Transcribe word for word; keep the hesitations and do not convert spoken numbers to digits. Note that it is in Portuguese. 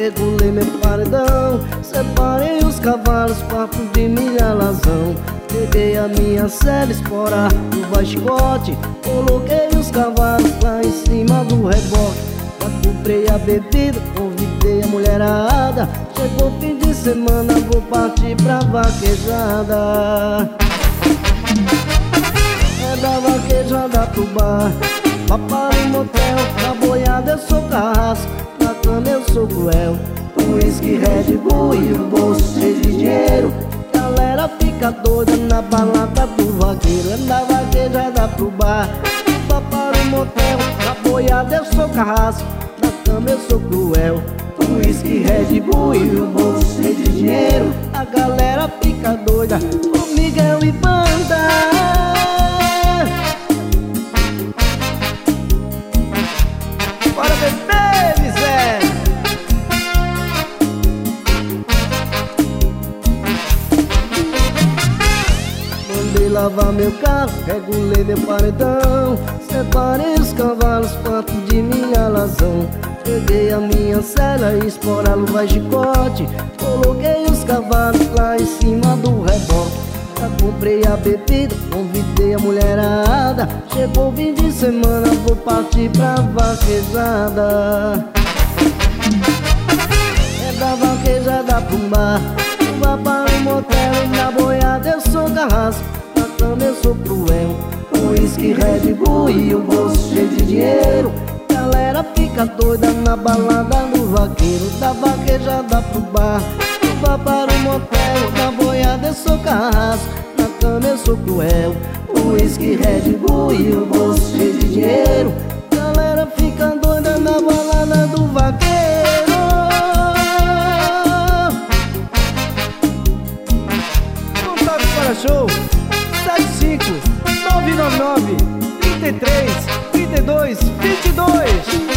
regulei meu paredão, separei os cavalos, papo de minha razão. Peguei a minha cela, espora, luva, chicote, coloquei os cavalos lá em cima do reboque. Já comprei a bebida, convidei a mulherada. Chegou fim de semana, vou partir pra vaquejada. É da vaquejada pro bar, vá para o motel. Na boiada eu sou carrasco, na cama eu sou cruel. Com uísque, Red Bull e o bolso cheio de dinheiro. Galera fica doida na balada do vaqueiro. É da vaquejada pro bar, vá para o motel. Na boiada eu sou carrasco, na cama eu sou cruel. Com uísque, Red Bull e o bolso cheio de dinheiro. A galera fica doida com Miguel e banda. Bora beber, miséria! Mandei lavar meu carro, regulei meu paredão, separei os cavalos, papo de minha razão. Peguei a minha cela, espora, luva, chicote, coloquei os cavalos lá em cima do reboque. Já comprei a bebida, convidei a mulherada. Chegou o fim de semana, vou partir pra vaquejada. É da vaquejada pro bar, vá para o motel. Na boiada eu sou carrasco, na cama eu sou cruel. Com uísque, Red Bull e o bolso cheio de dinheiro. Galera fica doida na balada do vaqueiro. Da vaquejada pro bar, vá para o motel. Na boiada eu sou carrasco, na cama eu sou cruel. Uísque, Red Bull e o bolso cheio de dinheiro. Galera fica doida na balada do vaqueiro. Contato para show sete cinco nove nove nove, três três, trinta e dois, vinte e dois.